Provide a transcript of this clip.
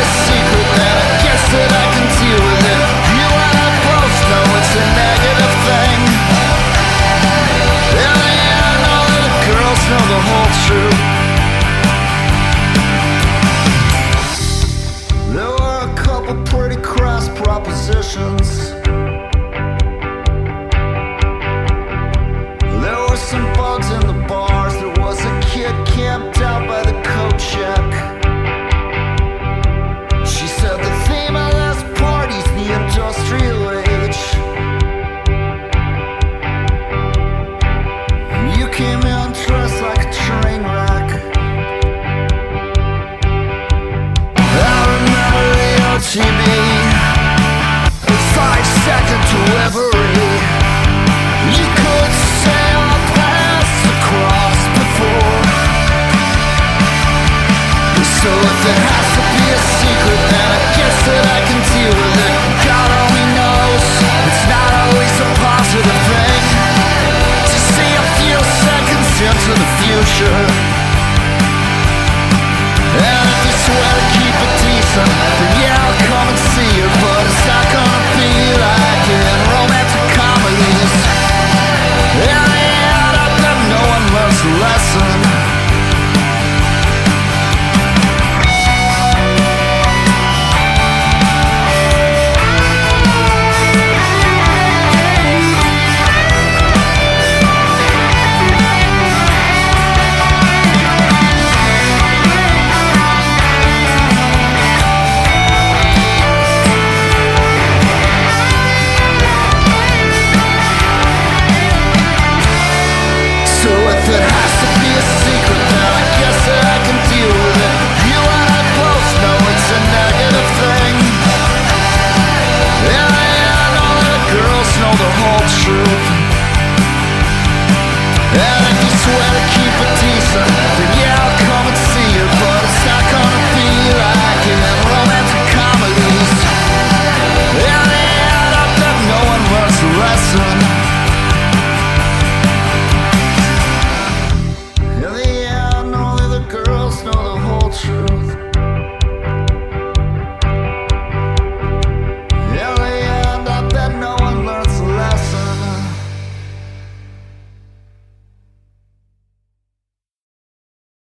secret, then I guess that I can deal with it. You and I both know it's a negative thing. And I know that the girls know the whole truth. There were a couple pretty crass propositions. There were some bugs in the bars. There was a kid camped out by the coat check. She said the theme of this party's the industrial age. You came in dressed like a train wreck. I remember the OTB, the 5-second delivery. You could sail past across before. So if it has to be a secret, then I guess that I can deal with it. God only knows it's not always a positive thing to see a few seconds into the future. And if you swear to keep it decent,